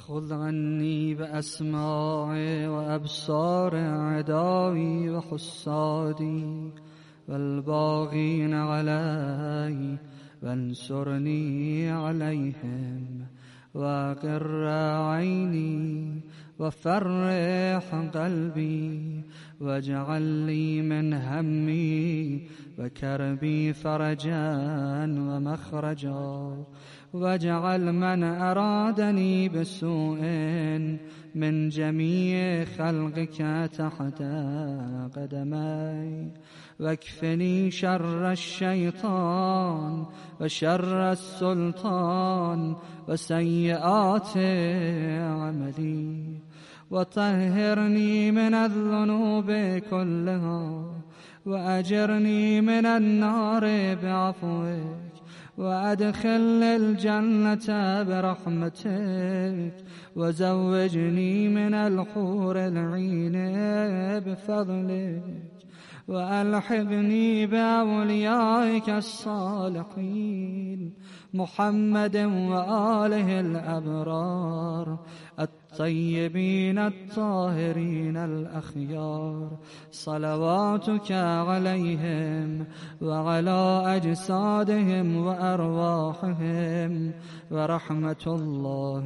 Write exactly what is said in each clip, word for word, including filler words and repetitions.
خذ عني بأسماعي وأبصار عداوي وحسادي والباغين علي وانصرني عليهم وأقر عيني وفرح قلبي واجعل لي من همي وكربي فرجا ومخرجا واجعل من أرادني بسوء من جميع خلقك تحت قدمي واكفني شر الشيطان وشر السلطان وسيئات عملي وطهرني من الذنوب كلها وأجرني من النار بعفوك وأدخل الجنة برحمتك وزوجني من الحور العين بفضلك وألحقني بأوليائك الصالحين محمد وآله الأبرار الطيبين الطاهرين الأخيار صلواتك عليهم وعلى أجسادهم وأرواحهم ورحمة الله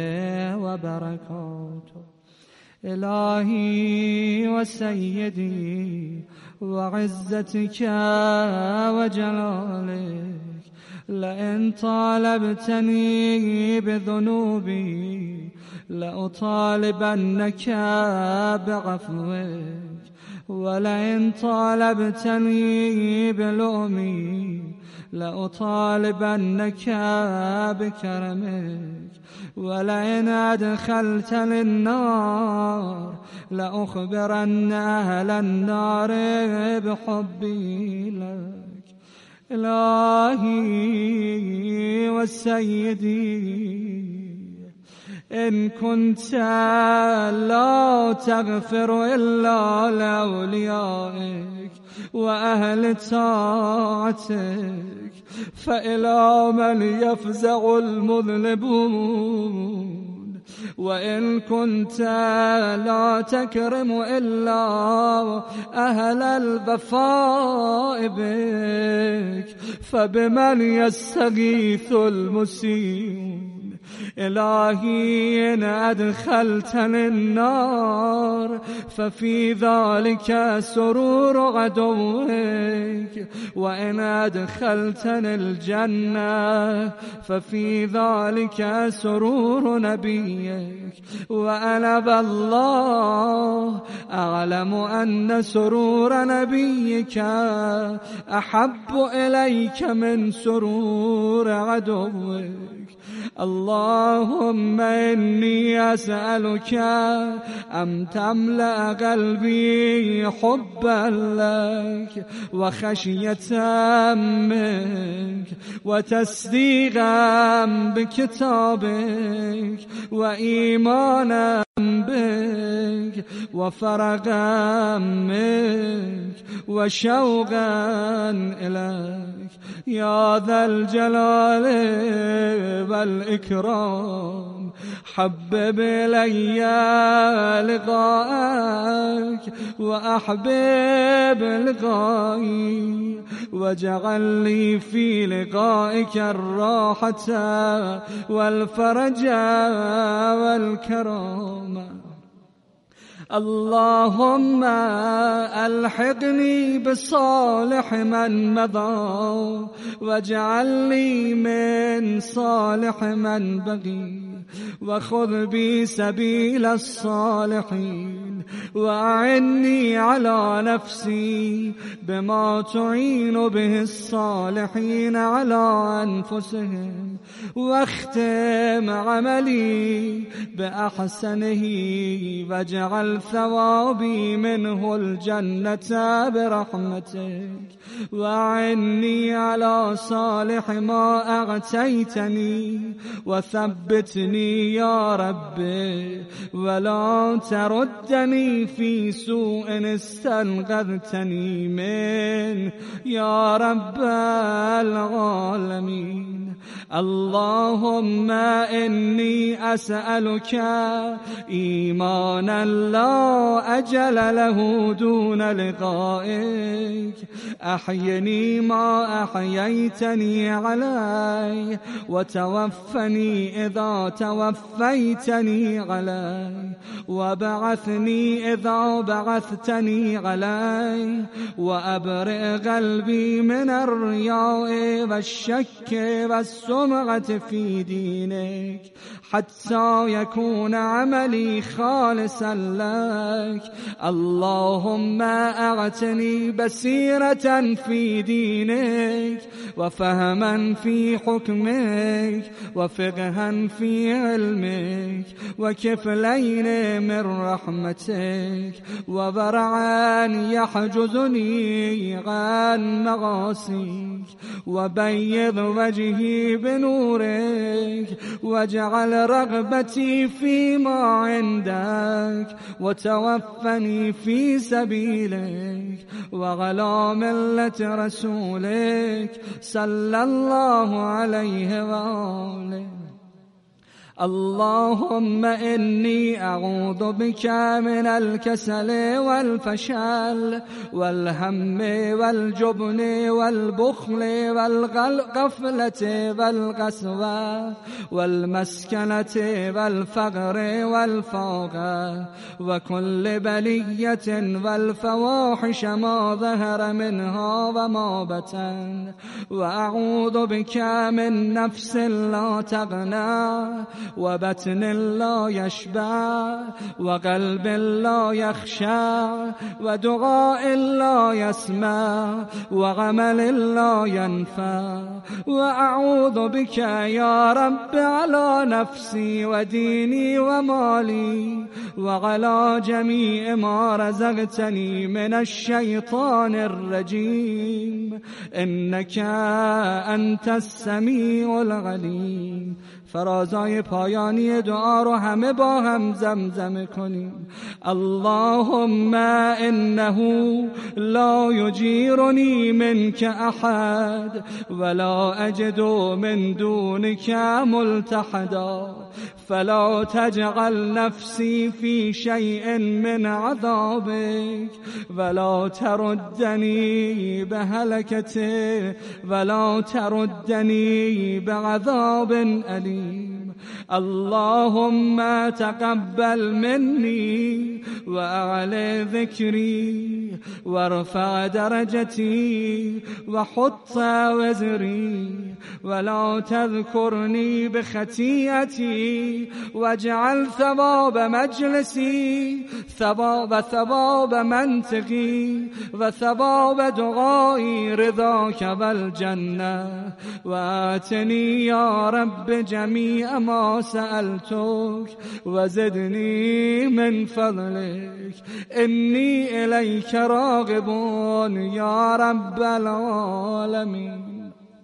وبركاته. إلهي وسيدي وعزتك وجلالك لئن طالبتني بذنوبي لأطالبنك بعفوك ولئن طالبتني بلؤمي لأطالبنك بكرمك ولئن أدخلتني النار لأخبرن أهل النار بحبي لك. إلهي وسيدي إن كنت لا تغفر إلا لأوليائك وأهل طاعتك فإلى من يفزع المذنبون وإن كنت لا تكرم إلا أهل البفاء بك فبمن يستغيث المسيء. إلهي إن أدخلتني النار ففي ذلك سرور عدوك وإن أدخلتني الجنة ففي ذلك سرور نبيك وأنا بالله أعلم أن سرور نبيك أحب إليك من سرور عدوك. اللهم إني أسألك أن تملأ قلبي حبا لك وخشية منك وتصديقا بكتابك وإيمانا بك وفرغا منك وشوقا إليك يا ذا الجلال والإكرام. حبب إلي لقاءك وأحبب لقائي واجعل لي في لقائك الراحة والفرج والكرامة. اللهم ألحقني بصالح من مضى واجعل لي من صالح من بقي وخذ بي سبيل الصالحين وأعني على نفسي بما تعين به الصالحين على أنفسهم واختم عملي بأحسنه واجعل ثوابي منه الجنة برحمتك وأعني على صالح ما أعطيتني وثبتني يا ربي ولا تردني في سوء استنقذتني منه يا رب العالمين. اللهم إني أسألك إيمانا لا أجل له دون لقائك، أحيني ما أحييتني عليه، وتوفني إذا توفيتني عليه، وبعثني إذا بعثتني عليه، وأبرئ قلبي من الرياء والشك والسمعة في دينك، حتى يكون عملي خالصا لك. اللهم أعتني بصيرة في دينك، وفهما في حكمك، وفقها في علمك، وكفلين من رحمتك، وبرعا يحجزني عن مغاصيك، وبيض وجهي بنورك، واجعل رغبتي فيما عندك، وتوفني في سبيلك، وعلى ملة رسولك صلى الله عليه وآله. اللهم إني أعوذ بك من الكسل والفشل والهم والجبن والبخل والغفلة والقسوة والمسكنة والفقر والفاقة وكل بلية والفواحش ما ظهر منها وما بطن. وأعوذ بك من نفس لا تغنى، وبطن لا يشبع، وقلب لا يخشع، ودعاء لا يسمع، وعمل لا ينفع. وأعوذ بك يا رب على نفسي وديني ومالي، وعلى جميع ما رزقتني من الشيطان الرجيم، إنك أنت السميع العليم. فرازای پایانی دعا رو همه با هم زمزمه کنیم. اللهم انه لا یجیرنی منک احد ولا اجد من دونک ملتحدا، فلا تجعل نفسی فی شیء من عذابک، ولا تردنی بهلکته، ولا تردنی بعذاب علیم. اللهم تقبل مني وأعلي ذكري وارفع درجتي وحط وزري، ولا تذكرني بخطيئتي، واجعل ثواب مجلسي ثواب ثواب منطقي، وثواب دعائي رضاك والجنة. وآتني يا رب جميع ما سألتك، وزدني من فضلك، إني إليك راغب يا رب العالمين.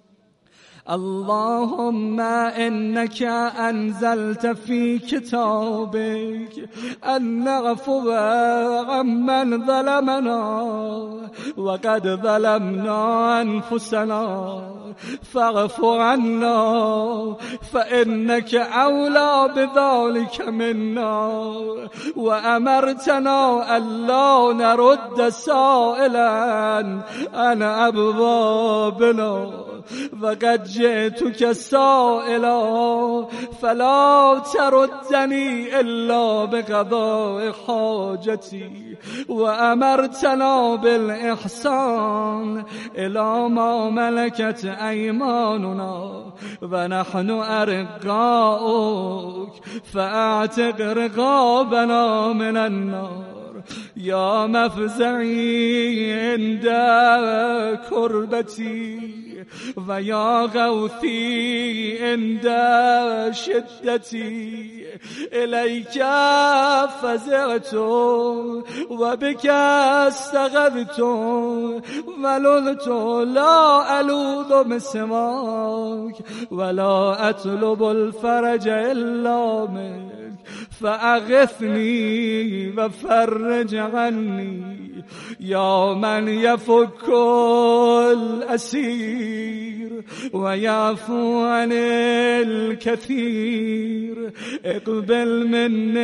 اللهم إنك أنزلت في كتابك أن نعفو عمن ظلمنا، وقد ظلمنا أنفسنا، فاعف عنا فإنك أولى بذلك منا. وأمرتنا ألا نرد سائلا عن أبوابنا، وقد جئتك سائلا فلا تردني إلا بقضاء حاجتي. وأمرتنا بالإحسان إلى ما ملكت أيماننا، ونحن أرقاؤك فأعتق رقابنا من النار. يا مفزعي عند كربتي، ويا غوثي عند شدتي، إليك فزعت وبك استغذت، ولذت لا ألوذ بسماك، ولا أطلب الفرج إلا منك. فأغثني وفرج عني، يا من يفك الأسير ويعفو عن الكثير، اقبل من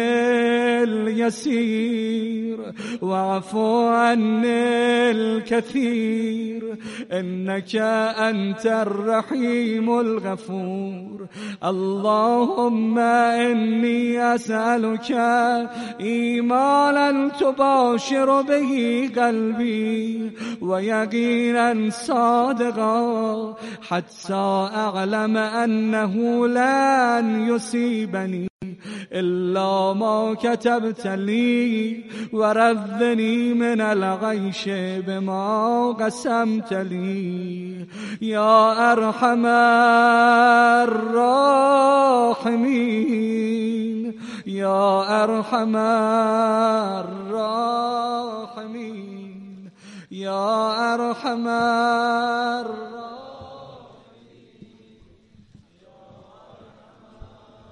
اليسير واعفو عن الكثير، إنك أنت الرحيم الغفور. اللهم إني أسألك إيمانا تباشر به قلبي ويقينا صادقا حتى أعلم أنه لن يصيبني إلا ما كتبت لي، ورذني من الغيش بما قسمت لي يا أرحم الراحمين، يا أرحم الراحمين، يا أرحم الراحمين.